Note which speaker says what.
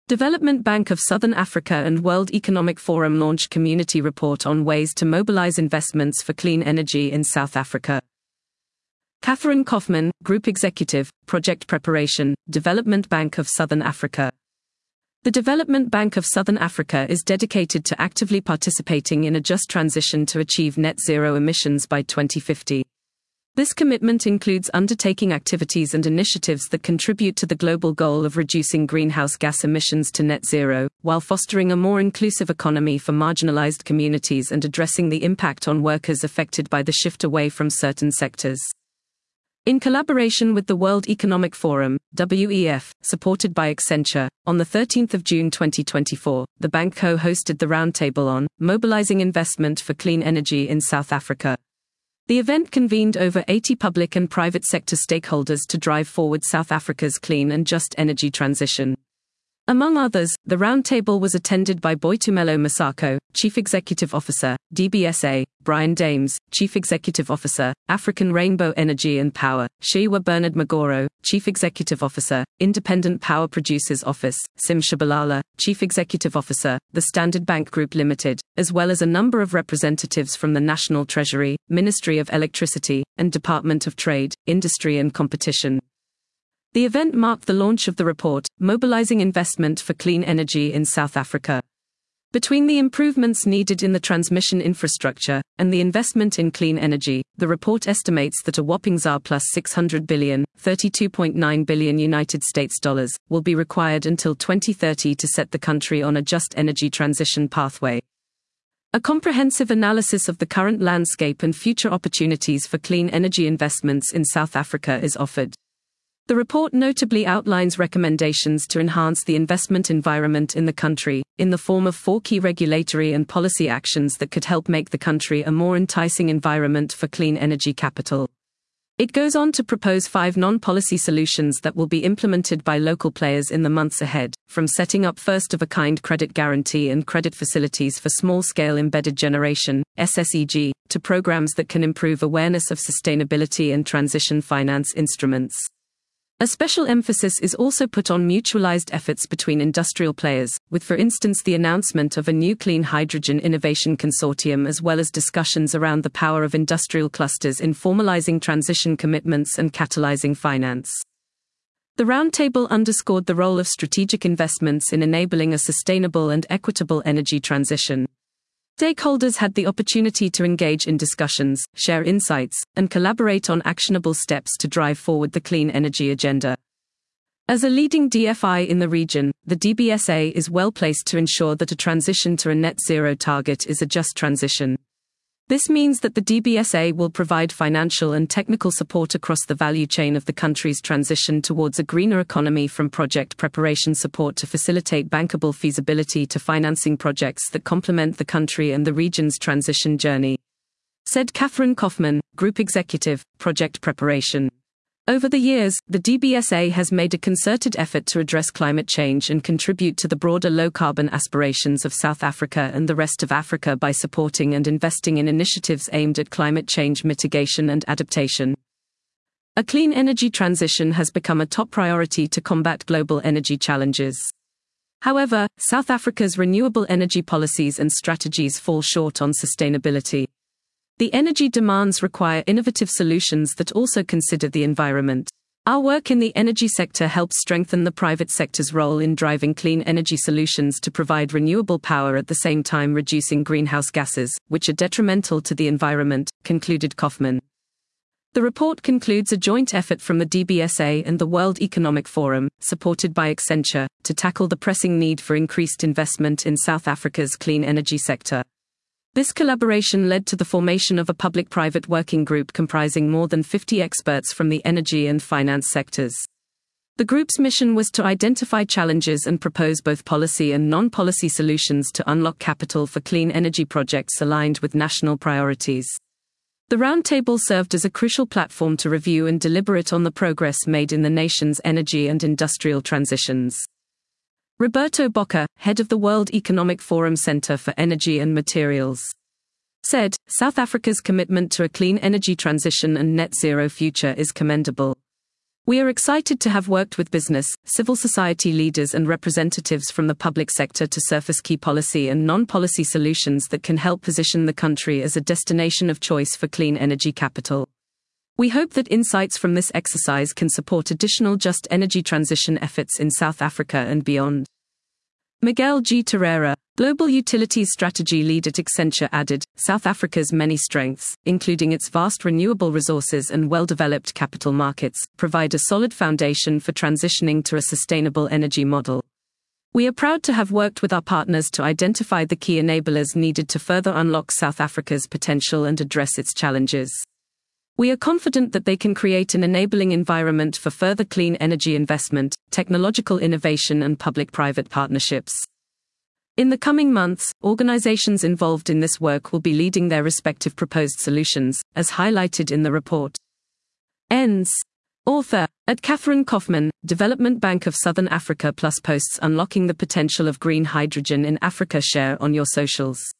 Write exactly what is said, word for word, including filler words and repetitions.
Speaker 1: Development Bank of Southern Africa and World Economic Forum launch community report on ways to mobilize investments for clean energy in South Africa. Catherine Kaufman, Group Executive, Project Preparation, Development Bank of Southern Africa. The Development Bank of Southern Africa is dedicated to actively participating in a just transition to achieve net zero emissions by twenty fifty. This commitment includes undertaking activities and initiatives that contribute to the global goal of reducing greenhouse gas emissions to net zero, while fostering a more inclusive economy for marginalized communities and addressing the impact on workers affected by the shift away from certain sectors. In collaboration with the World Economic Forum, W E F, supported by Accenture, on the thirteenth of June twenty twenty-four, the bank co-hosted the roundtable on mobilizing investment for clean energy in South Africa. The event convened over eighty public and private sector stakeholders to drive forward South Africa's clean and just energy transition. Among others, the roundtable was attended by Boitumelo Masako, Chief Executive Officer, D B S A, Brian Dames, Chief Executive Officer, African Rainbow Energy and Power, Shiwa Bernard Magoro, Chief Executive Officer, Independent Power Producers Office, Sim Shabalala, Chief Executive Officer, The Standard Bank Group Limited, as well as a number of representatives from the National Treasury, Ministry of Electricity, and Department of Trade, Industry and Competition. The event marked the launch of the report, Mobilizing Investment for Clean Energy in South Africa. Between the improvements needed in the transmission infrastructure and the investment in clean energy, the report estimates that a whopping ZAR plus six hundred billion, thirty-two point nine billion United States dollars, will be required until twenty thirty to set the country on a just energy transition pathway. A comprehensive analysis of the current landscape and future opportunities for clean energy investments in South Africa is offered. The report notably outlines recommendations to enhance the investment environment in the country, in the form of four key regulatory and policy actions that could help make the country a more enticing environment for clean energy capital. It goes on to propose five non-policy solutions that will be implemented by local players in the months ahead, from setting up first-of-a-kind credit guarantee and credit facilities for small-scale embedded generation, S S E G, to programs that can improve awareness of sustainability and transition finance instruments. A special emphasis is also put on mutualized efforts between industrial players, with for instance the announcement of a new clean hydrogen innovation consortium as well as discussions around the power of industrial clusters in formalizing transition commitments and catalyzing finance. The roundtable underscored the role of strategic investments in enabling a sustainable and equitable energy transition. Stakeholders had the opportunity to engage in discussions, share insights, and collaborate on actionable steps to drive forward the clean energy agenda. As a leading D F I in the region, the D B S A is well placed to ensure that a transition to a net zero target is a just transition. This means that the D B S A will provide financial and technical support across the value chain of the country's transition towards a greener economy, from project preparation support to facilitate bankable feasibility to financing projects that complement the country and the region's transition journey. Said Catherine Kaufman, Group Executive, Project Preparation. Over the years, the D B S A has made a concerted effort to address climate change and contribute to the broader low-carbon aspirations of South Africa and the rest of Africa by supporting and investing in initiatives aimed at climate change mitigation and adaptation. A clean energy transition has become a top priority to combat global energy challenges. However, South Africa's renewable energy policies and strategies fall short on sustainability. The energy demands require innovative solutions that also consider the environment. Our work in the energy sector helps strengthen the private sector's role in driving clean energy solutions to provide renewable power at the same time reducing greenhouse gases, which are detrimental to the environment, concluded Kaufman. The report concludes a joint effort from the D B S A and the World Economic Forum, supported by Accenture, to tackle the pressing need for increased investment in South Africa's clean energy sector. This collaboration led to the formation of a public-private working group comprising more than fifty experts from the energy and finance sectors. The group's mission was to identify challenges and propose both policy and non-policy solutions to unlock capital for clean energy projects aligned with national priorities. The roundtable served as a crucial platform to review and deliberate on the progress made in the nation's energy and industrial transitions. Roberto Bocca, head of the World Economic Forum Center for Energy and Materials, said, "South Africa's commitment to a clean energy transition and net zero future is commendable. We are excited to have worked with business, civil society leaders and representatives from the public sector to surface key policy and non-policy solutions that can help position the country as a destination of choice for clean energy capital. We hope that insights from this exercise can support additional just energy transition efforts in South Africa and beyond. Miguel G. Terreira, Global Utilities Strategy Lead at Accenture, added, South Africa's many strengths, including its vast renewable resources and well-developed capital markets, provide a solid foundation for transitioning to a sustainable energy model. We are proud to have worked with our partners to identify the key enablers needed to further unlock South Africa's potential and address its challenges. We are confident that they can create an enabling environment for further clean energy investment, technological innovation and public-private partnerships. In the coming months, organizations involved in this work will be leading their respective proposed solutions, as highlighted in the report. Ends. Author, at Catherine Kaufman, Development Bank of Southern Africa plus posts Unlocking the Potential of Green Hydrogen in Africa. Share on your socials.